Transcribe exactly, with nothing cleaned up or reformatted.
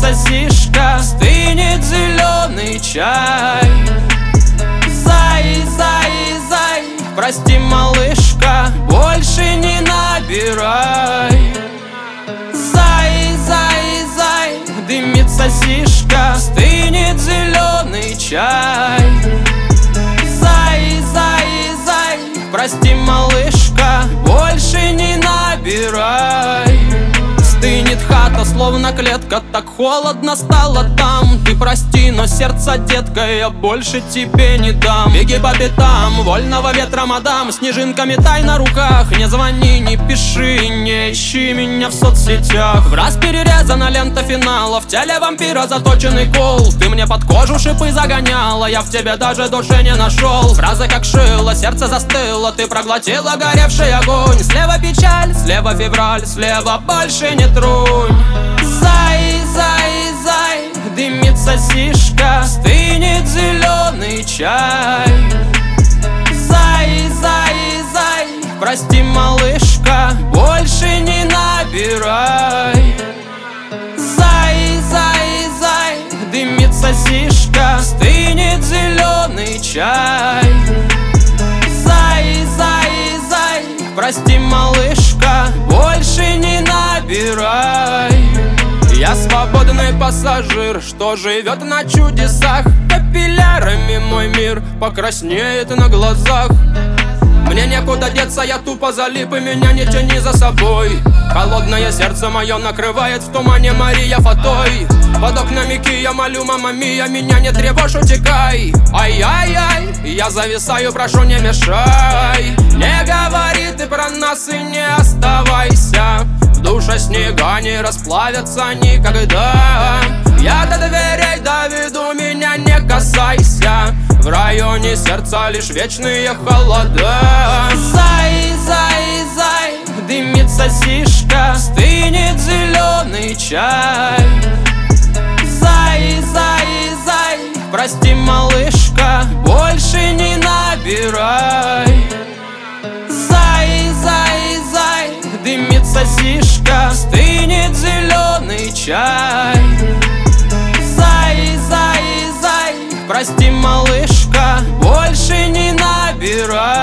сосишка, стынет зеленый чай. Зай, зай, зай, прости, малышка, больше не набирай. Зай, зай, зай, дымит сосишка, стынет зеленый чай. Зай, зай, зай, прости, малышка, больше не набирай. Стынет хата, словно клетка, так холодно стало там. Ты прости, но сердце, детка, я больше тебе не дам. Беги по пятам, вольного ветра, мадам, снежинками тай на руках. Не звони, не пиши, не ищи меня в соцсетях. В раз перерезана лента финала, в теле вампира заточенный кол. Ты мне под кожу шипы загоняла, я в тебе даже души не нашел. Фраза как шило, сердце застыло, ты проглотила горевший огонь. Слева печаль, слева февраль, слева больше не тронь. Зай, зай, зай, дымит сосишка, стынет зеленый чай. Зай, зай, зай, прости, малышка, больше не набирай. Зай, зай, зай, дымит сосишка, стынет зеленый чай. Зай, зай, зай, прости, малышка, больше не набирай. Я свободный пассажир, что живет на чудесах. Капиллярами мой мир покраснеет на глазах. Мне некуда деться, я тупо залип, и меня не тяни за собой. Холодное сердце мое накрывает в тумане Мария Фатой. Под окнами Кия молю, мама мия, меня не тревожь, утекай. Ай-яй-яй, я зависаю, прошу, не мешай. Не говори ты про нас и не оставайся. В душе снега не расплавятся никогда. Я до дверей доведу, меня не касайся. В районе сердца лишь вечные холода. Зай, зай, зай, дымит сосишка, стынет зеленый чай. Зай, зай, зай, прости, малышка, больше не набирай. Зай, зай, зай, дымит сосишка, стынет зеленый чай. Зай, зай, зай, прости, малышка, больше не набирай.